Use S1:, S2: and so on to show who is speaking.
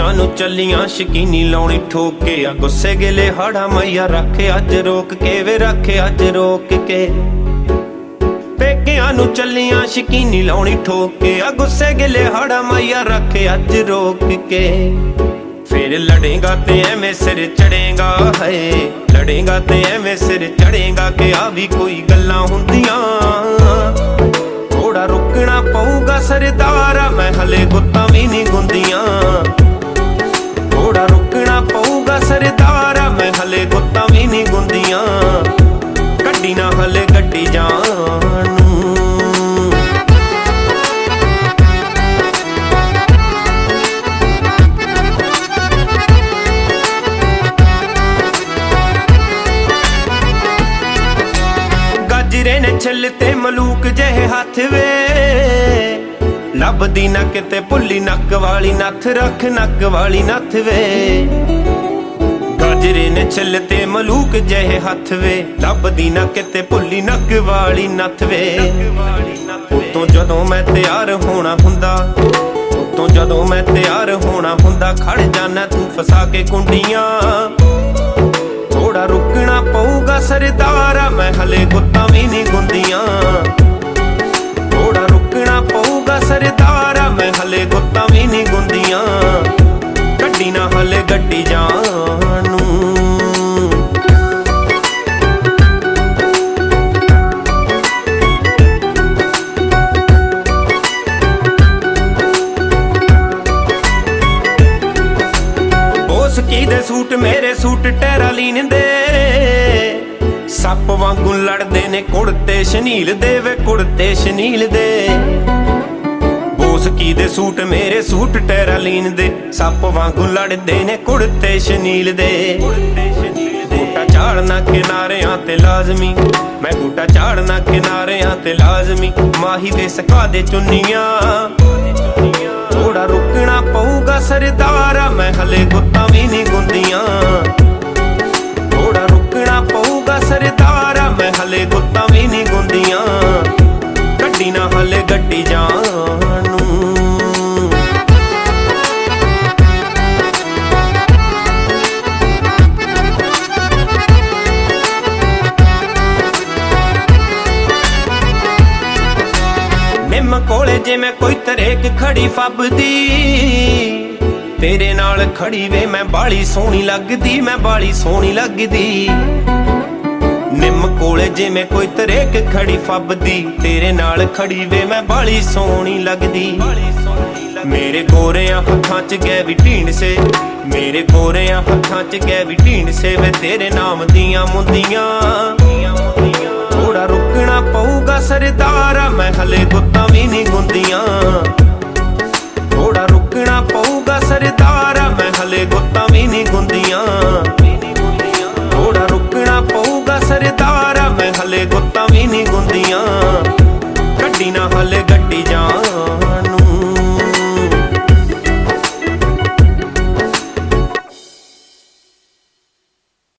S1: पेकियां नू चलियां शकीनी लाउणी ठोक के आ गुस्से गिले हाड़ा मैया रखे अज रोक के वे रखे अज रोक के। पेकियां नू चलियां शकीनी लाउणी ठोक के आ गुस्से गिले हाड़ा मैया रखे अज रोक के। फिर लड़ेगा ते एवें सिर चढ़ेगा है, लड़ेगा ते एवें सिर चढ़ेगा के आ भी कोई गल्लां हुंदियां। थोड़ा रुकना पऊगा सरदारा मैं हले गुत्तां भी नहीं गुंदियां। थोड़ा रुकना पऊगा सरदारा मैं हले गुत्तां भी नहीं गुंदियां। गड्डी ना हले गड्डी जानू ने छिलते मलूक जहे हाथ वे लभदी ना किते भुली नक वाली नथ रख नक वाली नथ वे। गाजरे ने छिलते मलूक जहे हाथ वे लभदी ना किते भुली नक वाली नथ वे। उतों जदों मैं तैयार होना हुंदा, उतों जदों मैं तैयार होना हुंदा खड़ जाना तू फसा के कुंडियां। थोड़ा रुकना पऊगा सरदारा मैं हले गुत्तां भी नहीं गुंदियां। थोड़ा रुकना पऊगा सरदारा मैं हले गुत्तां भी नहीं गुंदियां। गड्डी ना हले गड्डी जानू की दे सूट मेरे सूट टैरालीन दे सप वांगू लड़दे ने कुड़ते शनील दे वे कुड़ते शनील दे। बोसकी दे सूट मेरे सूट टैरालीन दे सप वांगू लड़दे ने कुड़ते शनील दे। बूटा झाड़ना किनारियां ते लाजमी मैं बूटा झाड़ना किनारियां ते लाजमी माही दे सका दे चुन्नियां। थोड़ा रुकना पऊगा सरदारा मैं हले गुत्तां भी नहीं गुंदियां। थोड़ा रुकना पऊगा सरदारा मैं हले गुत्तां भी नहीं गुंदियां। गड्डी ना हले गड्डी जानू निम कोले जे मैं कोई तरेक खड़ी फबदी तेरे नाल खड़ी वे मैं बाली सोहनी लगदी मैं बाली सोहनी लगदी। निम कोले जे मैं कोई तरेक खड़ी फबदी तेरे नाल खड़ी वे मैं बाली सोहनी लगदी। मेरे गोरियां हत्थां च गै भी ढींड से मेरे गोरियां हत्थां च गै भी ढींड से वे तेरे नाम दियां मुंदियां। थोड़ा रुकना पऊगा सरदारा मैं हले